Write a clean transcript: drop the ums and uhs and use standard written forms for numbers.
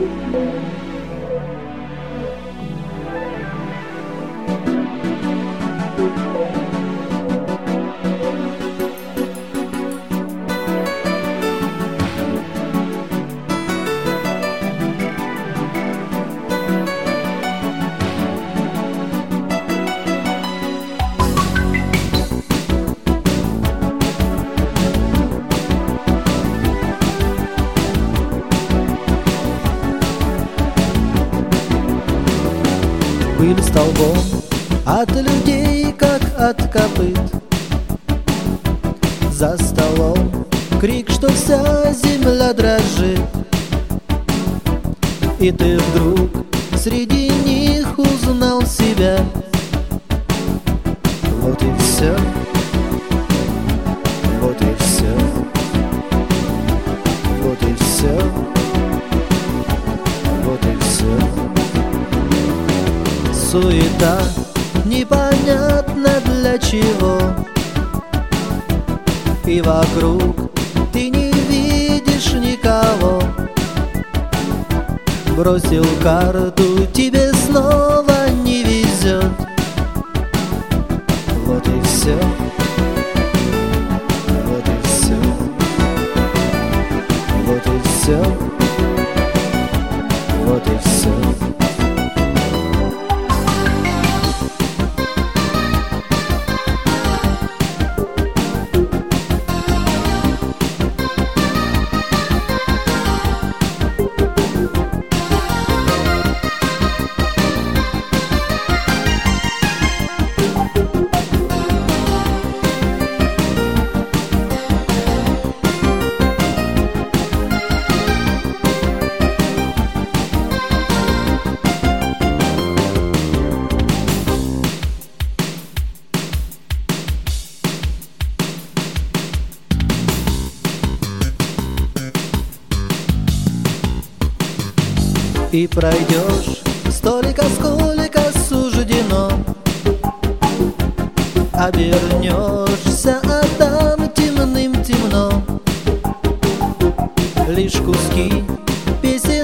Пыль столбом от людей, как от копыт. За столом крик, что вся земля дрожит. И ты вдруг среди них узнал себя. Вот и все, вот и все, вот и все, вот и все. Суета, непонятно для чего. И вокруг ты не видишь никого. Бросил карту, тебе снова не везет. Вот и все, вот и все, вот и все, вот и все. И пройдешь столько, сколько суждено. Обернешься, а там темным темно. Лишь куски песен